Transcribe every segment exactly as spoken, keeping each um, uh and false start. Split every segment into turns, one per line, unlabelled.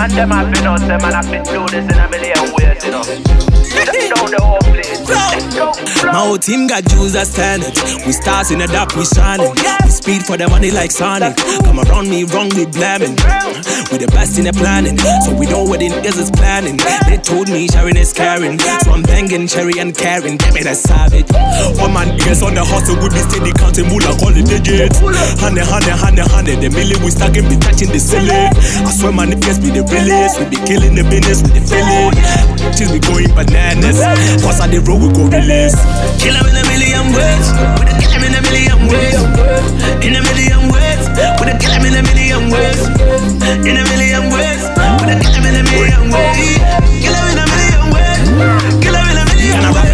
Man, them have been us, them man have been do this in a million ways, you know. Down the whole place.
My whole team got Jews that stand it. We stars in the dark, we shining. We speed for the money like Sonic. Come around me wrong, we blaming. We the best in the planning, so we know what the niggas is planning. They told me sharing is caring, so I'm banging cherry and caring. Get me that savage. All my niggas on the hustle, we be steady counting moolah, call it digits. Honey, honey, honey, honey, the million we stacking, be touching the ceiling. I swear my niggas be the realest. We be killing the business with the feeling. Just be going bananas. Once I the road, we go release.
Kill him in a million ways. We done kill him in a million ways. In a million ways. We done kill him in a million ways. In a million ways. We done kill him in a million ways. Kill him in a million ways. Kill him in a million ways.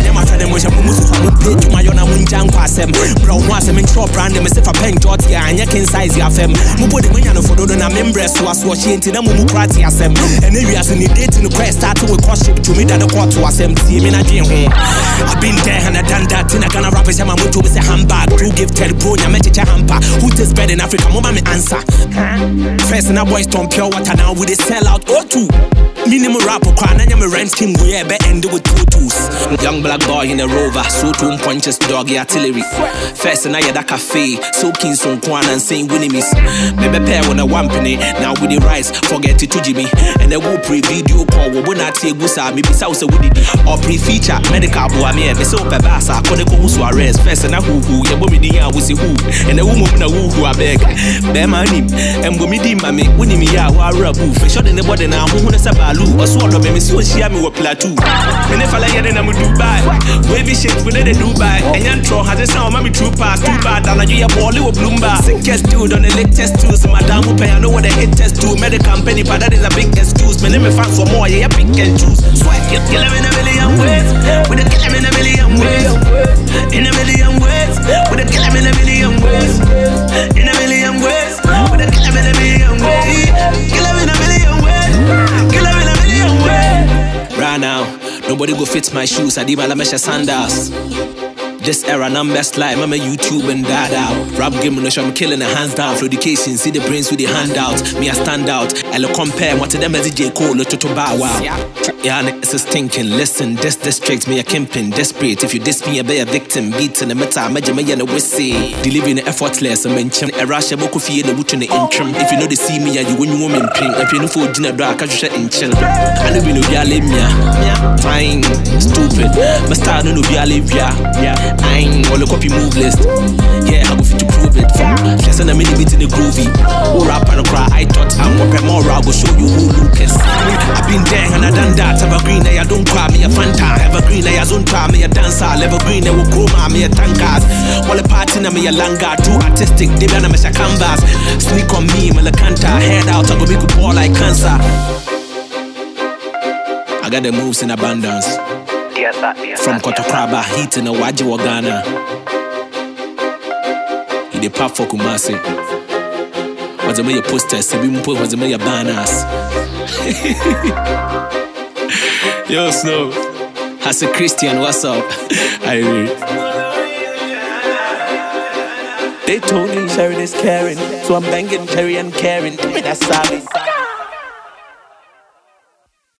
To my own, I'm in Jan Quasem. Bro, once I'm in shop brand, I'm a safe pen, Georgia, and you can size your fem. Mubo the Mayano for Dodon, I'm embraced to us, watching to the Mumukrati asem. And areas in the date in the quest start to a cross ship to me that the quarter was empty. I mean, I've been there and I done that. In a kind of rappers, I'm going to say handbag. Who give Ted Bro, I met a hamper. Who tastes better in Africa? Mama, me answer. First, and I boys don't pure water now with a sell out or two. Minimum rapper, and I'm a rent scheme where I end with two tools. Young black boy in a rover, so two punches, doggy artillery. First, and I had a cafe, soaking some quan and saying winning miss. Maybe pair on a one penny, now with the rice, forget it to Jimmy. And a whoop pre video call, when I take Gusa, maybe South with it. Or pre feature, medical boy, me, me so pebasa, Koneko Suarez. First, and I who who, your woman, we see who, and a woman who I beg. Bear my name, and go me, mammy, winning me out, or a booth, for shot in the body now, who is a balu, or sword of me, so she had me with plateau. When if I like it, I'm a Dubai. Wavy shit with the Dubai. And Yantro has a sound, mommy true pass, too bad, and I do your ball with Bloomba. Sickest dude on the latest tools, Madame will pay, I know what the hit test to. Medical company, but that is a big excuse. My name is fans for more, yeah, pick and choose. Swipe, you kill him in a million ways. We done kill him in a million ways. In a million ways. We done kill him in a million ways. In a million ways. We done kill him in a million ways. Kill him in a million ways. Kill him in a million ways. Right now, nobody go fit my shoes. I did my lamesha sandals. This era, number slide, I'm a YouTube and dada. Rap game, no show, I'm killing the hands down. For education, see the brains with the handouts. Me, I stand out. I'll compare what to them as a J. Cole, to to bow wow. Yeah, niggas is thinking. Listen, this district, me a kimping. Desperate, if you diss me, I be a victim. Beat in the meta, major me and a wissy. Delivering effortless, I mention. A rush, a boku fee, and a boot in the interim. If you know they see me, you when you woman pink. If you know for dinner, dark, I just in chill. I know we know you live me. Fine, stupid. My style, no, you live yeah. I ain't all the copy move list. Yeah, I go fit to prove it. Just send a mini bit in the groovy. Who rap and cry, I thought I'm more more. I go show you who Lucas. I've been there and I done that. Evergreen, I don't cry me a fanta. Evergreen, I don't try me a dancer. Evergreen, I will grow me a tankers. While a party, na me a langa. Too artistic, they be on a measure canvas. Sneak on me, Malakanta. Head out, I go make a ball like cancer. I got the moves in abundance.
Yes, sir, yes,
from
sir,
Kotakraba, yes, heat in a Waji Wagana. He the pop for Kumasi. What's the way your posters? Sebi mpo what's the way your banners? Yo, Snow. As a Christian, what's up? I mean, they told me sharing is caring, so I'm banging cherry and caring. Give me that savage.